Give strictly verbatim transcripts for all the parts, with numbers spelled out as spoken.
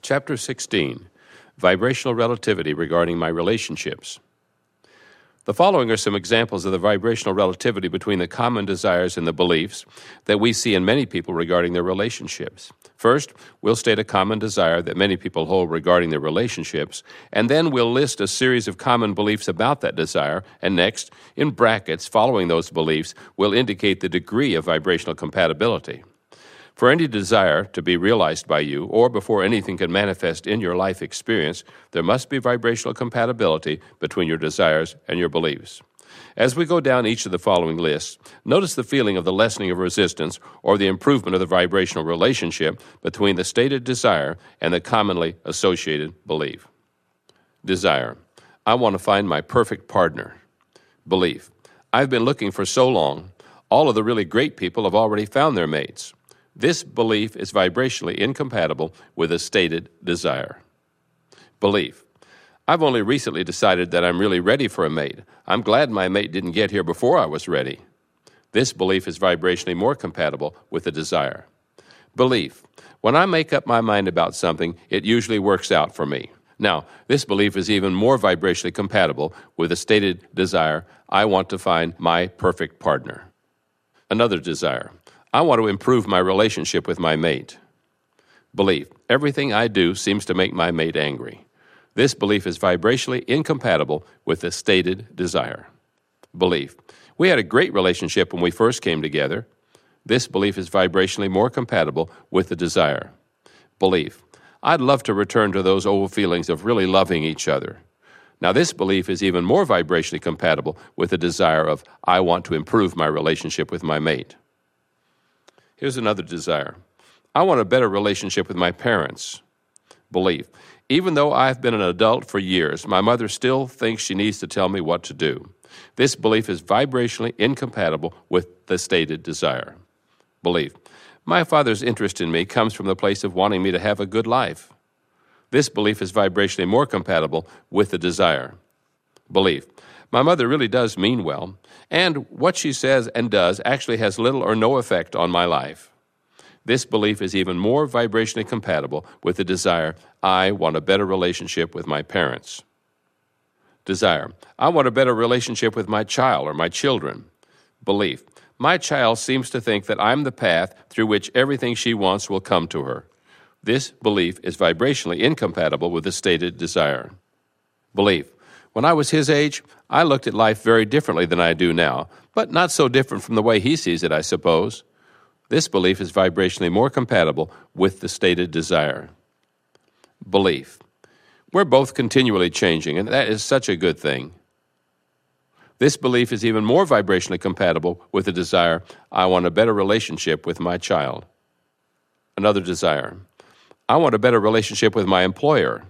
Chapter sixteen, Vibrational Relativity Regarding My Relationships. The following are some examples of the vibrational relativity between the common desires and the beliefs that we see in many people regarding their relationships. First, we'll state a common desire that many people hold regarding their relationships, and then we'll list a series of common beliefs about that desire, and next, in brackets following those beliefs, we'll indicate the degree of vibrational compatibility. For any desire to be realized by you, or before anything can manifest in your life experience, there must be vibrational compatibility between your desires and your beliefs. As we go down each of the following lists, notice the feeling of the lessening of resistance or the improvement of the vibrational relationship between the stated desire and the commonly associated belief. Desire. I want to find my perfect partner. Belief. I've been looking for so long. All of the really great people have already found their mates. This belief is vibrationally incompatible with a stated desire. Belief. I've only recently decided that I'm really ready for a mate. I'm glad my mate didn't get here before I was ready. This belief is vibrationally more compatible with the desire. Belief. When I make up my mind about something, it usually works out for me. Now, this belief is even more vibrationally compatible with the stated desire, I want to find my perfect partner. Another desire. I want to improve my relationship with my mate. Belief. Everything I do seems to make my mate angry. This belief is vibrationally incompatible with the stated desire. Belief. We had a great relationship when we first came together. This belief is vibrationally more compatible with the desire. Belief. I'd love to return to those old feelings of really loving each other. Now, this belief is even more vibrationally compatible with the desire of, I want to improve my relationship with my mate. Here's another desire. I want a better relationship with my parents. Belief. Even though I've been an adult for years, my mother still thinks she needs to tell me what to do. This belief is vibrationally incompatible with the stated desire. Belief. My father's interest in me comes from the place of wanting me to have a good life. This belief is vibrationally more compatible with the desire. Belief. My mother really does mean well, and what she says and does actually has little or no effect on my life. This belief is even more vibrationally compatible with the desire, I want a better relationship with my parents. Desire. I want a better relationship with my child or my children. Belief. My child seems to think that I'm the path through which everything she wants will come to her. This belief is vibrationally incompatible with the stated desire. Belief. When I was his age, I looked at life very differently than I do now, but not so different from the way he sees it, I suppose. This belief is vibrationally more compatible with the stated desire. Belief. We're both continually changing, and that is such a good thing. This belief is even more vibrationally compatible with the desire, I want a better relationship with my child. Another desire. I want a better relationship with my employer.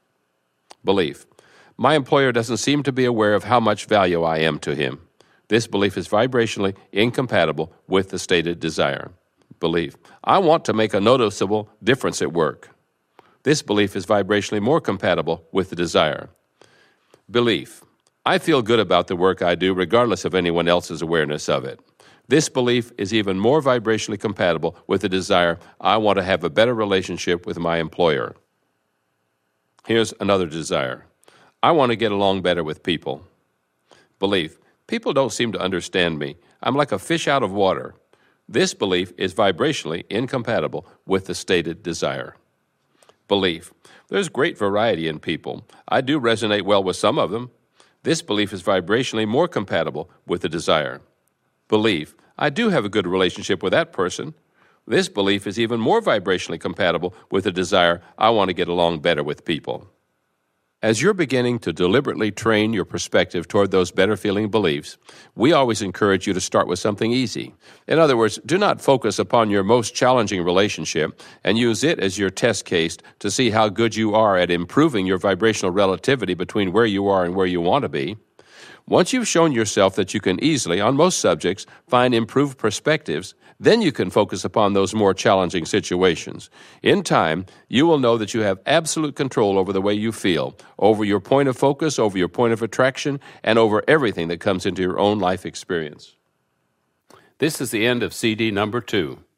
Belief. My employer doesn't seem to be aware of how much value I am to him. This belief is vibrationally incompatible with the stated desire. Belief. I want to make a noticeable difference at work. This belief is vibrationally more compatible with the desire. Belief. I feel good about the work I do regardless of anyone else's awareness of it. This belief is even more vibrationally compatible with the desire, I want to have a better relationship with my employer. Here's another desire. I want to get along better with people. Belief. People don't seem to understand me. I'm like a fish out of water. This belief is vibrationally incompatible with the stated desire. Belief. There's great variety in people. I do resonate well with some of them. This belief is vibrationally more compatible with the desire. Belief. I do have a good relationship with that person. This belief is even more vibrationally compatible with the desire, I want to get along better with people. As you're beginning to deliberately train your perspective toward those better-feeling beliefs, we always encourage you to start with something easy. In other words, do not focus upon your most challenging relationship and use it as your test case to see how good you are at improving your vibrational relativity between where you are and where you want to be. Once you've shown yourself that you can easily, on most subjects, find improved perspectives, then you can focus upon those more challenging situations. In time, you will know that you have absolute control over the way you feel, over your point of focus, over your point of attraction, and over everything that comes into your own life experience. This is the end of C D number two.